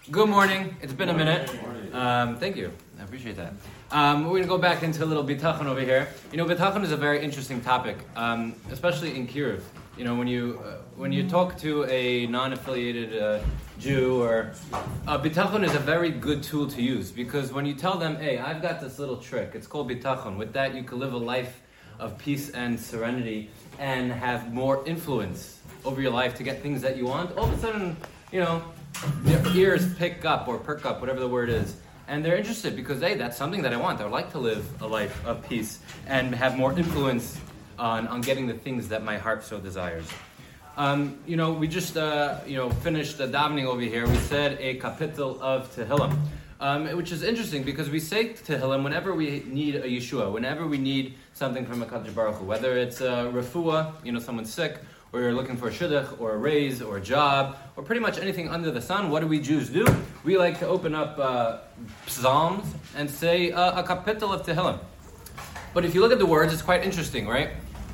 Good morning. It's been a minute. Thank you. I appreciate that. We're going to go back into a little bitachon over here. You know, bitachon is a very interesting topic, especially in Kiruv. You know, when you talk to a non-affiliated Jew, or bitachon is a very good tool to use, because when you tell them, hey, I've got this little trick, it's called bitachon. With that, you can live a life of peace and serenity and have more influence over your life to get things that you want. All of a sudden, you know, their ears perk up, whatever the word is, and they're interested because, hey, that's something that I want. I would like to live a life of peace and have more influence on getting the things that my heart so desires. You know, we just finished the davening over here. We said a kapitel of Tehillim, which is interesting because we say Tehillim whenever we need a Yeshua, whenever we need something from HaKadosh Baruch Hu, whether it's refuah, you know, someone's sick, or you're looking for a shidduch, or a raise, or a job, or pretty much anything under the sun. What do we Jews do? We like to open up Psalms and say a kapitel of Tehillim. But if you look at the words, it's quite interesting, right?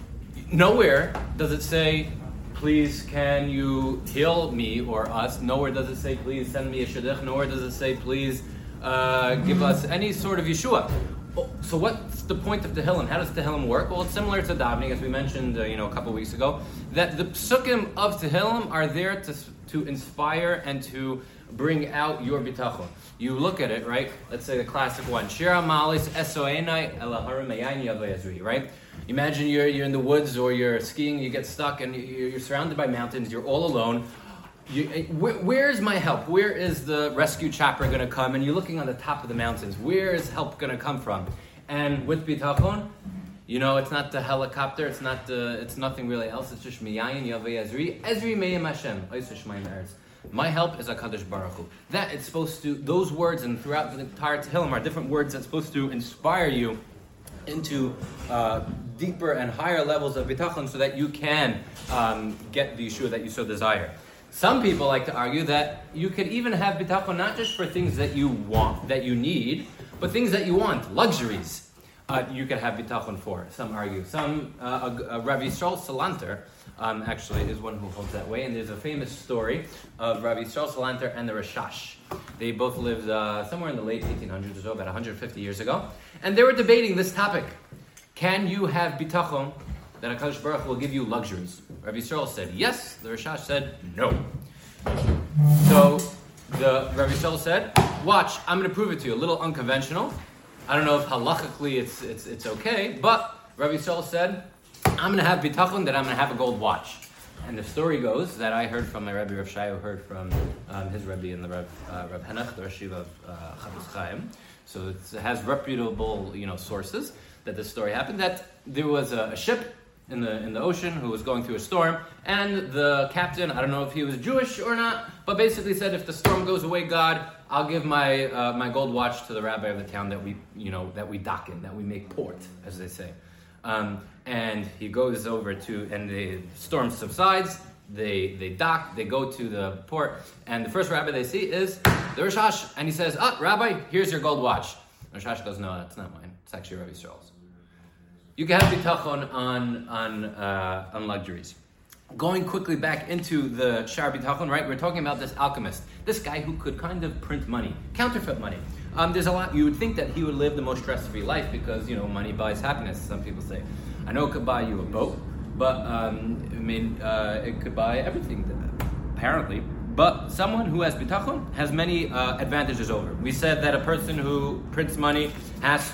Nowhere does it say, please can you heal me or us. Nowhere does it say, please send me a shidduch. Nowhere does it say, please give us any sort of Yeshua. So what's the point of Tehillim? How does Tehillim work? Well, it's similar to davening, as we mentioned a couple weeks ago, that the psukim of Tehillim are there to inspire and to bring out your bitachon. You look at it, right? Let's say the classic one, Shira Malis Esoenai Elaharim Meyaini Avayazri, right? Imagine you're in the woods or you're skiing, you get stuck and you're surrounded by mountains, you're all alone. Where is my help? Where is the rescue chopper going to come? And you're looking on the top of the mountains. Where is help going to come from? And with bitachon, you know, it's not the helicopter. It's nothing really else. It's just miyayin yavei ezri meim Hashem. My help is HaKadosh Baruch Hu. That it's supposed to. Those words and throughout the entire Tehillim are different words that's supposed to inspire you into deeper and higher levels of bitachon, so that you can get the Yeshua that you so desire. Some people like to argue that you could even have bitachon not just for things that you want, that you need, but things that you want, luxuries. You could have bitachon for. Some argue. Rabbi Yisrael Salanter actually is one who holds that way, and there's a famous story of Rabbi Yisrael Salanter and the Rashash. They both lived somewhere in the late 1800s or so, about 150 years ago, and they were debating this topic. Can you have bitachon that HaKadosh Baruch Hu will give you luxuries? Rabbi Yisrael said yes, the Rashash said no. So the Rabbi Yisrael said, watch, I'm going to prove it to you. A little unconventional. I don't know if halachically it's okay, but Rabbi Yisrael said, I'm going to have bitachon that I'm going to have a gold watch. And the story goes that I heard from my Rebbe Rav Shai, who heard from his Rebbe and the Rav Henach, the Rosh Yeshiva of Chafetz Chaim. So it has reputable, sources that this story happened. That there was a ship in the ocean who was going through a storm, and the captain, I don't know if he was Jewish or not, but basically said, if the storm goes away, God, I'll give my gold watch to the rabbi of the town that we dock in, that we make port, as they say. And he goes over and the storm subsides, they dock, they go to the port, and the first rabbi they see is the Rashash, and he says, Rabbi, here's your gold watch. The Rashash goes, no, that's not mine, it's actually Rabbi Yisrael's. You can have bitachon on luxuries. Going quickly back into the Shar Bitachon, right? We're talking about this alchemist, this guy who could kind of print money, counterfeit money. There's a lot. You would think that he would live the most stress-free life because money buys happiness. Some people say, I know it could buy you a boat, but it could buy everything apparently. But someone who has bitachon has many advantages over. We said that a person who prints money has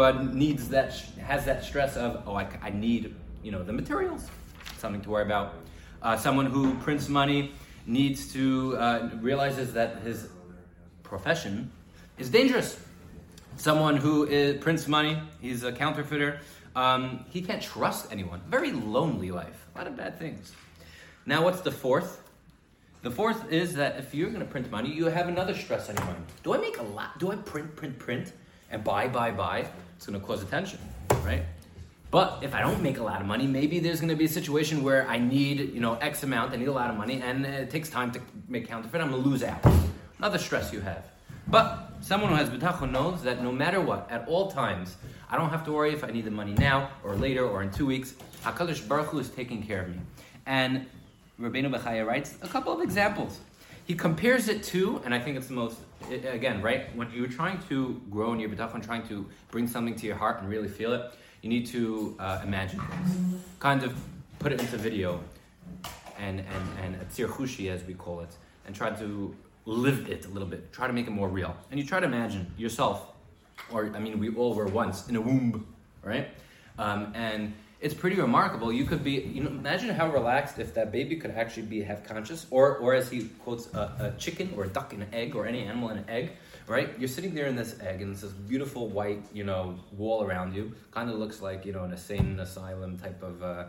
that stress of, I need, the materials, something to worry about. Someone who prints money needs to realizes that his profession is dangerous. Someone who prints money, he's a counterfeiter. He can't trust anyone. Very lonely life. A lot of bad things. Now, what's the fourth? The fourth is that if you're going to print money, you have another stress on your mind. Do I make a lot? Do I print, and buy? It's going to cause attention, right? But if I don't make a lot of money, maybe there's going to be a situation where I need, X amount, I need a lot of money, and it takes time to make counterfeit, I'm going to lose out. Another stress you have. But someone who has bitachon knows that no matter what, at all times, I don't have to worry if I need the money now, or later, or in 2 weeks. HaKadosh Baruch Hu is taking care of me. And Rabbeinu Bechaya writes a couple of examples. he compares it to, and I think it's the most, again, right? When you're trying to grow in your bitachon, trying to bring something to your heart and really feel it, you need to imagine things. Kind of put it into video and a tzir chushi, as we call it, and try to live it a little bit. Try to make it more real. And you try to imagine yourself, or I mean, we all were once in a womb, right? And it's pretty remarkable. You could be, imagine how relaxed if that baby could actually have conscious, or as he quotes, a chicken or a duck in an egg, or any animal in an egg, right? You're sitting there in this egg, and it's this beautiful white, wall around you. Kind of looks like, an insane asylum type of,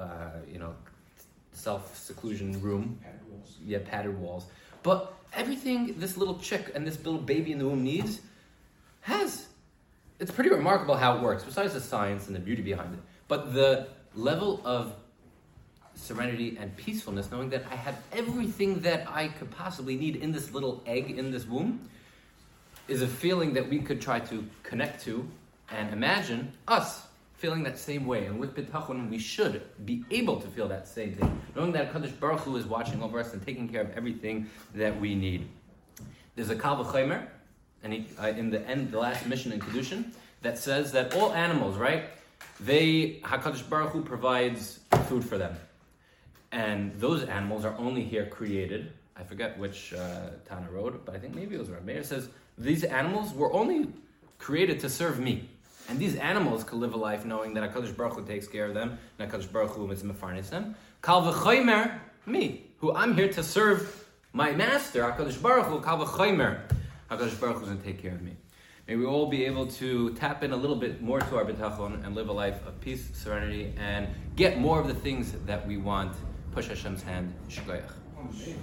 self-seclusion room. Padded walls. Yeah, padded walls. But everything this little chick and this little baby in the womb needs it's pretty remarkable how it works, besides the science and the beauty behind it. But the level of serenity and peacefulness, knowing that I have everything that I could possibly need in this little egg in this womb, is a feeling that we could try to connect to and imagine us feeling that same way. And with bitachon, we should be able to feel that same thing, knowing that HaKadosh Baruch Hu is watching over us and taking care of everything that we need. There's a Kal V'chomer, and in the end, the last mission in Kedushin, that says that all animals, right, HaKadosh Baruch Hu provides food for them. And those animals are only here created. I forget which Tana wrote, but I think maybe it was Rabbi Meir. It says, these animals were only created to serve me. And these animals could live a life knowing that HaKadosh Baruch Hu takes care of them, and HaKadosh Baruch Hu is mefarnes them. Kal v'chomer, me, who I'm here to serve my master, HaKadosh Baruch Hu, Kal v'chomer. HaKadosh Baruch Hu is going to take care of me. May we all be able to tap in a little bit more to our bitachon and live a life of peace, serenity, and get more of the things that we want. Push Hashem's hand. Shkoyach.